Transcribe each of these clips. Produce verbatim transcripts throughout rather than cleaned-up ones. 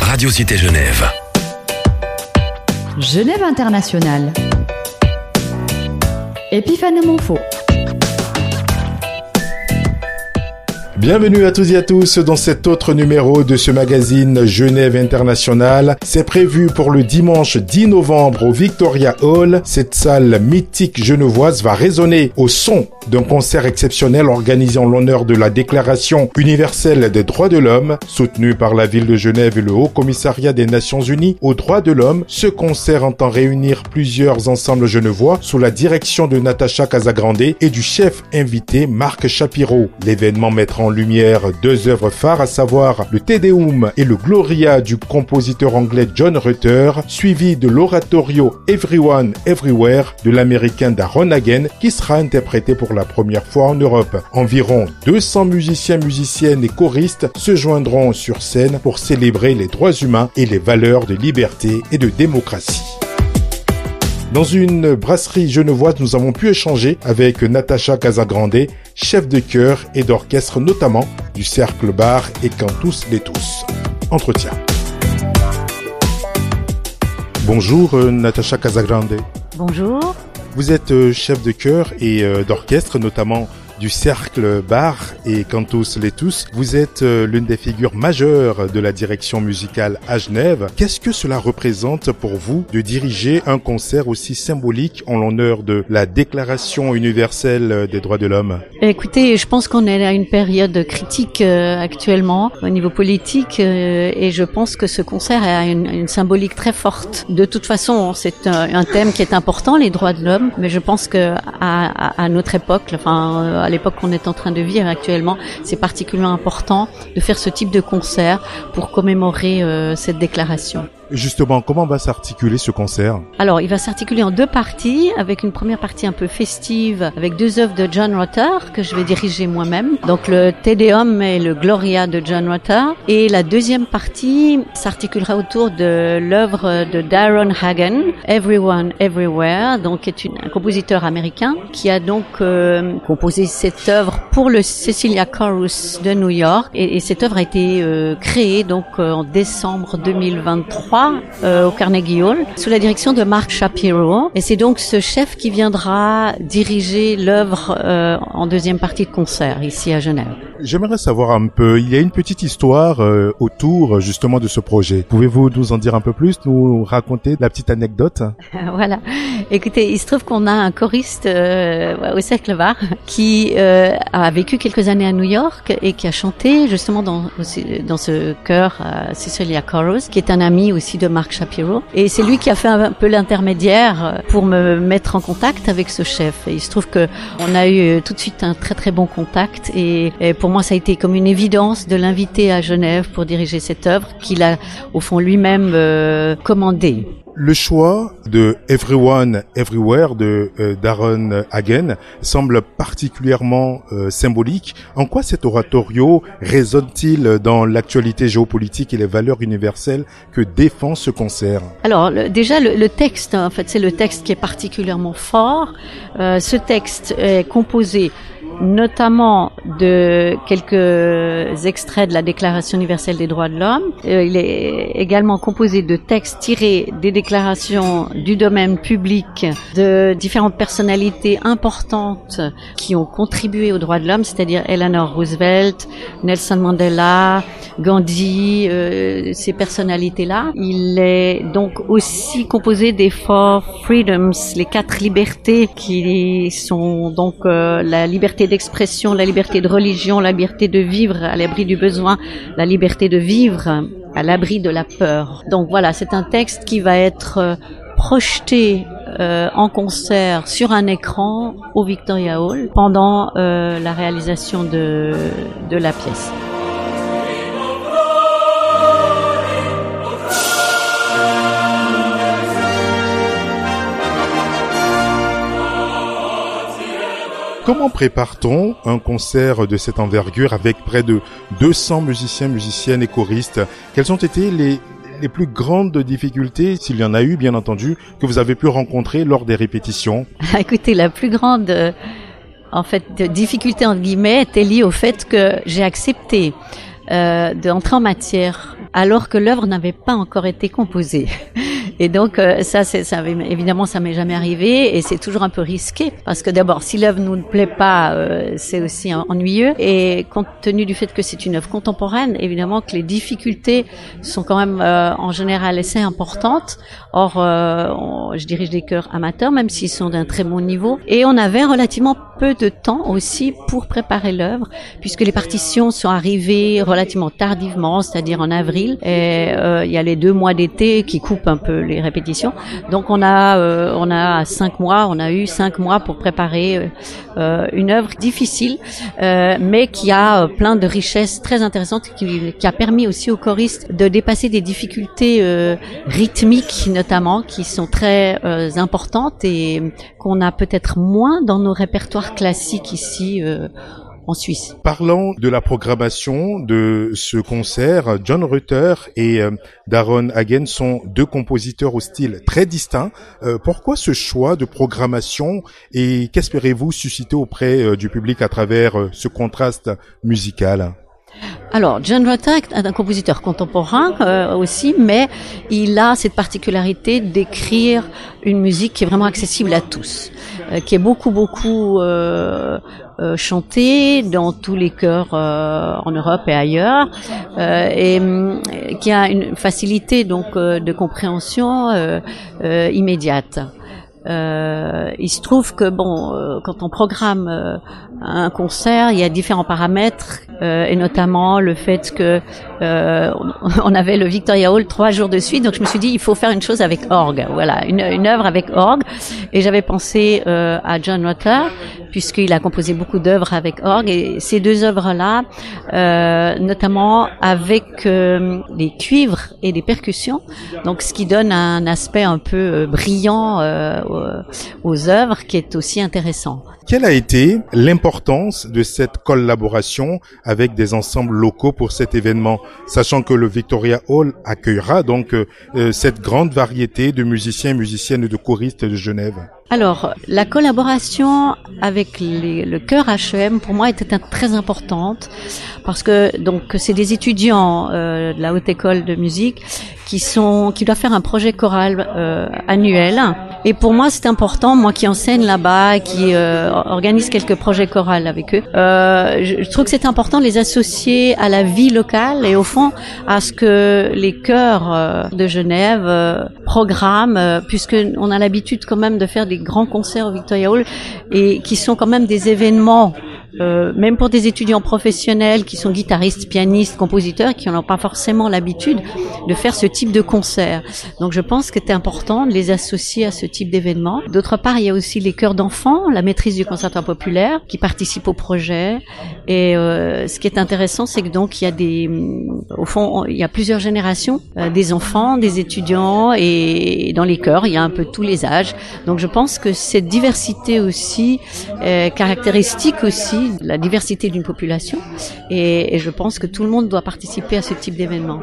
Radio Cité Genève. Genève Internationale. Epiphane Monfaux. Bienvenue à tous et à tous dans cet autre numéro de ce magazine Genève Internationale. C'est prévu pour le dimanche dix novembre au Victoria Hall. Cette salle mythique genevoise va résonner au son d'un concert exceptionnel organisé en l'honneur de la Déclaration universelle des droits de l'homme, soutenu par la ville de Genève et le Haut Commissariat des Nations Unies aux droits de l'homme. Ce concert entend réunir plusieurs ensembles genevois sous la direction de Natacha Casagrande et du chef invité Marc Shapiro. L'événement mettra en lumière deux œuvres phares, à savoir le Te Deum et le Gloria du compositeur anglais John Rutter, suivi de l'oratorio Everyone Everywhere de l'américain Daron Hagen, qui sera interprété pour la première fois en Europe. Environ deux cents musiciens, musiciennes et choristes se joindront sur scène pour célébrer les droits humains et les valeurs de liberté et de démocratie. Dans une brasserie genevoise, nous avons pu échanger avec Natacha Casagrande, chef de chœur et d'orchestre notamment du Cercle Bar et Cantus Letus. Entretien. Bonjour euh, Natacha Casagrande. Bonjour. Vous êtes euh, chef de chœur et euh, d'orchestre notamment du Cercle Bar et Cantus Letus. Vous êtes euh, l'une des figures majeures de la direction musicale à Genève. Qu'est-ce que cela représente pour vous de diriger un concert aussi symbolique en l'honneur de la Déclaration universelle des droits de l'homme? Écoutez, je pense qu'on est à une période critique euh, actuellement au niveau politique euh, et je pense que ce concert a une, une symbolique très forte. De toute façon, c'est un, un thème qui est important, les droits de l'homme, mais je pense que à, à, à notre époque, enfin euh, à l'époque qu'on est en train de vivre actuellement, c'est particulièrement important de faire ce type de concert pour commémorer euh, cette déclaration. Justement, comment va s'articuler ce concert? Alors, il va s'articuler en deux parties, avec une première partie un peu festive, avec deux œuvres de John Rutter, que je vais diriger moi-même. Donc, le Te Deum et le Gloria de John Rutter. Et la deuxième partie s'articulera autour de l'œuvre de Daron Hagen, Everyone Everywhere, donc, qui est une, un compositeur américain, qui a donc euh, composé cette œuvre pour le Cecilia Chorus de New York. Et, et cette œuvre a été euh, créée, donc, euh, en décembre deux mille vingt-trois, Euh, au Carnegie Hall, sous la direction de Marc Shapiro. Et c'est donc ce chef qui viendra diriger l'œuvre euh, en deuxième partie de concert, ici à Genève. J'aimerais savoir un peu, il y a une petite histoire euh, autour justement de ce projet. Pouvez-vous nous en dire un peu plus, nous raconter la petite anecdote? Voilà. Écoutez, il se trouve qu'on a un choriste euh, au Cercle Bar qui euh, a vécu quelques années à New York et qui a chanté justement dans, dans ce chœur euh, Cecilia Chorus, qui est un ami aussi de Marc Shapiro. Et c'est lui qui a fait un peu l'intermédiaire pour me mettre en contact avec ce chef. Et il se trouve que on a eu tout de suite un très très bon contact. Et, et pour moi, ça a été comme une évidence de l'inviter à Genève pour diriger cette œuvre qu'il a au fond lui-même euh, commandée. Le choix de Everyone Everywhere de euh, Daron Hagen semble particulièrement euh, symbolique. En quoi cet oratorio résonne-t-il dans l'actualité géopolitique et les valeurs universelles que défend ce concert? Alors le, déjà le, le texte, en fait, c'est le texte qui est particulièrement fort. Euh, ce texte est composé notamment de quelques extraits de la Déclaration universelle des droits de l'homme. Euh, il est également composé de textes tirés des déclarations du domaine public de différentes personnalités importantes qui ont contribué aux droits de l'homme, c'est-à-dire Eleanor Roosevelt, Nelson Mandela, Gandhi, euh, ces personnalités-là. Il est donc aussi composé des Four Freedoms, les quatre libertés qui sont donc euh, la liberté d'expression, la liberté de religion, la liberté de vivre à l'abri du besoin, la liberté de vivre à l'abri de la peur. Donc voilà, c'est un texte qui va être euh, projeté euh, en concert sur un écran au Victoria Hall pendant euh, la réalisation de, de la pièce. Comment prépare-t-on un concert de cette envergure avec près de deux cents musiciens, musiciennes et choristes? Quelles ont été les, les plus grandes difficultés, s'il y en a eu bien entendu, que vous avez pu rencontrer lors des répétitions? Écoutez, la plus grande euh, en fait, difficulté entre guillemets était liée au fait que j'ai accepté euh, d'entrer en matière alors que l'œuvre n'avait pas encore été composée. Et donc euh, ça, c'est, ça évidemment, ça m'est jamais arrivé et c'est toujours un peu risqué parce que d'abord, si l'œuvre nous ne plaît pas, euh, c'est aussi ennuyeux. Et compte tenu du fait que c'est une œuvre contemporaine, évidemment que les difficultés sont quand même euh, en général assez importantes. Or, euh, on, je dirige des chœurs amateurs, même s'ils sont d'un très bon niveau. Et on avait relativement peu de temps aussi pour préparer l'œuvre, puisque les partitions sont arrivées relativement tardivement, c'est-à-dire en avril. Et euh, il y a les deux mois d'été qui coupent un peu les répétitions. Donc on a euh, on a cinq mois, on a eu cinq mois pour préparer euh, une œuvre difficile, euh, mais qui a plein de richesses très intéressantes, qui, qui a permis aussi aux choristes de dépasser des difficultés euh, rythmiques notamment, qui sont très euh, importantes et qu'on a peut-être moins dans nos répertoires classiques ici euh, en Suisse. Parlons de la programmation de ce concert. John Rutter et euh, Daron Hagen sont deux compositeurs au style très distinct. Euh, pourquoi ce choix de programmation et qu'espérez-vous susciter auprès euh, du public à travers euh, ce contraste musical ? Alors, John Rutter est un compositeur contemporain euh, aussi, mais il a cette particularité d'écrire une musique qui est vraiment accessible à tous, euh, qui est beaucoup, beaucoup euh, euh, chantée dans tous les chœurs euh, en Europe et ailleurs, euh, et euh, qui a une facilité donc euh, de compréhension euh, euh, immédiate. Euh, il se trouve que bon, euh, quand on programme euh, un concert, il y a différents paramètres, euh, et notamment le fait que euh, on avait le Victoria Hall trois jours de suite, donc je me suis dit il faut faire une chose avec orgue, voilà, une, une œuvre avec orgue, et j'avais pensé euh, à John Rutter puisqu'il a composé beaucoup d'œuvres avec orgue, et ces deux œuvres-là, euh, notamment avec euh, des cuivres et des percussions, donc ce qui donne un aspect un peu euh, brillant euh, aux œuvres, qui est aussi intéressant. Quelle a été l'importance de cette collaboration avec des ensembles locaux pour cet événement, sachant que le Victoria Hall accueillera donc euh, cette grande variété de musiciens et musiciennes de choristes de Genève? Alors, la collaboration avec les, le chœur H E M, pour moi, était très importante, parce que donc c'est des étudiants euh, de la Haute École de musique qui sont qui doivent faire un projet choral euh, annuel. Et pour moi, c'est important, moi qui enseigne là-bas, qui euh, organise quelques projets choraux avec eux, euh, je, je trouve que c'est important de les associer à la vie locale et au fond à ce que les chœurs euh, de Genève euh, programment, euh, puisque on a l'habitude quand même de faire des grands concerts au Victoria Hall et qui sont quand même des événements. Euh, même pour des étudiants professionnels qui sont guitaristes, pianistes, compositeurs, qui n'ont pas forcément l'habitude de faire ce type de concert. Donc je pense que c'est important de les associer à ce type d'événement. D'autre part, il y a aussi les chœurs d'enfants, la maîtrise du conservatoire populaire, qui participent au projet. Et euh, ce qui est intéressant, c'est que donc il y a des, au fond, il y a plusieurs générations, euh, des enfants, des étudiants, et dans les chœurs, il y a un peu tous les âges. Donc je pense que cette diversité aussi est caractéristique aussi la diversité d'une population, et, et je pense que tout le monde doit participer à ce type d'événement.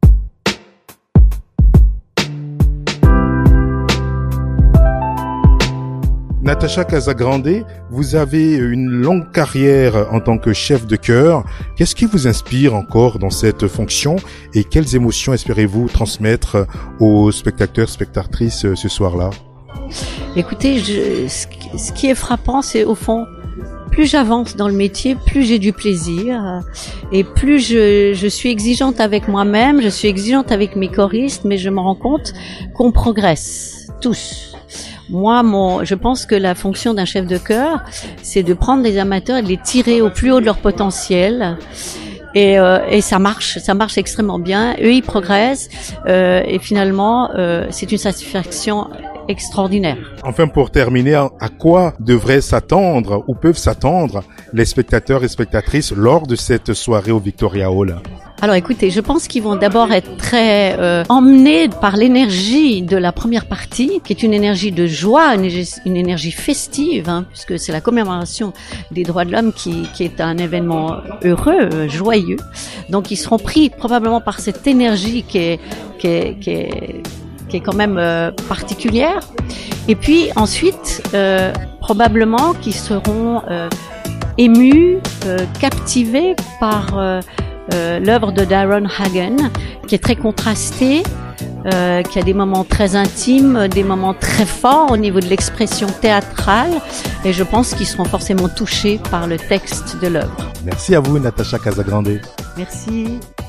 Natacha Casagrande, vous avez une longue carrière en tant que chef de chœur. Qu'est-ce qui vous inspire encore dans cette fonction et quelles émotions espérez-vous transmettre aux spectateurs, spectatrices ce soir-là? Écoutez, je, ce qui est frappant, c'est au fond, plus j'avance dans le métier, plus j'ai du plaisir, et plus je, je suis exigeante avec moi-même, je suis exigeante avec mes choristes, mais je me rends compte qu'on progresse tous. Moi, mon, je pense que la fonction d'un chef de chœur, c'est de prendre des amateurs et de les tirer au plus haut de leur potentiel. Et, euh, et ça marche, ça marche extrêmement bien. Eux, ils progressent, euh, et finalement, euh, c'est une satisfaction extraordinaire. Enfin, pour terminer, à quoi devraient s'attendre ou peuvent s'attendre les spectateurs et spectatrices lors de cette soirée au Victoria Hall? Alors écoutez, je pense qu'ils vont d'abord être très euh, emmenés par l'énergie de la première partie, qui est une énergie de joie, une, une énergie festive, hein, puisque c'est la commémoration des droits de l'homme qui, qui est un événement heureux, euh, joyeux. Donc ils seront pris probablement par cette énergie qui est, qui est, qui est, qui est quand même euh, particulière. Et puis ensuite, euh, probablement qu'ils seront euh, émus, euh, captivés par... Euh, euh, l'œuvre de Darren Hagen, qui est très contrastée, euh, qui a des moments très intimes, des moments très forts au niveau de l'expression théâtrale, et je pense qu'ils seront forcément touchés par le texte de l'œuvre. Merci à vous, Natacha Casagrande. Merci.